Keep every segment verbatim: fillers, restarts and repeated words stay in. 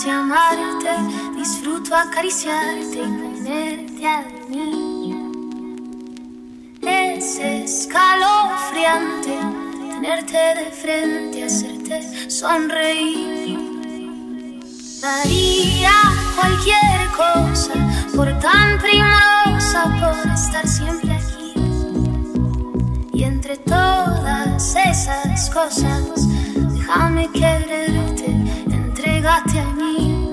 sé amarte, disfruto acariciarte y ponerte a dormir. Es escalofriante tenerte de frente, hacerte sonreír. Daría cualquier cosa por tan primorosa, por estar siempre aquí. Y entre todas esas cosas, déjame quererte, entrégate a mí.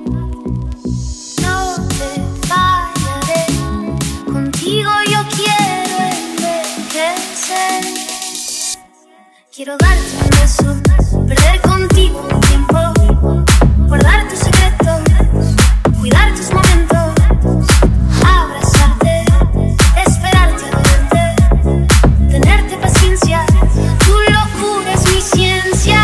No te fallaré, contigo yo quiero envejecer. Quiero darte un beso, perder contigo un tiempo, guardar tus secretos, cuidar tus momentos, abrazarte, esperarte a verte, tenerte paciencia, tu locura es mi ciencia.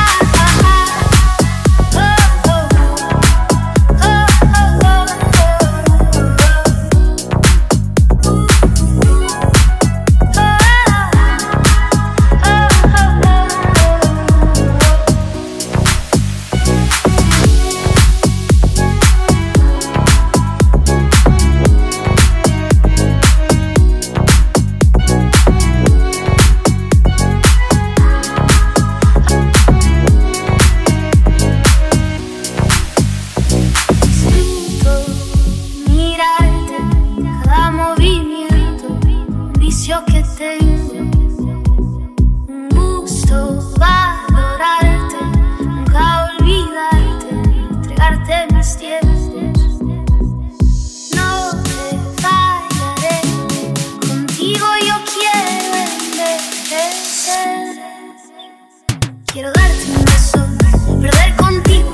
Quiero darte un beso, perder contigo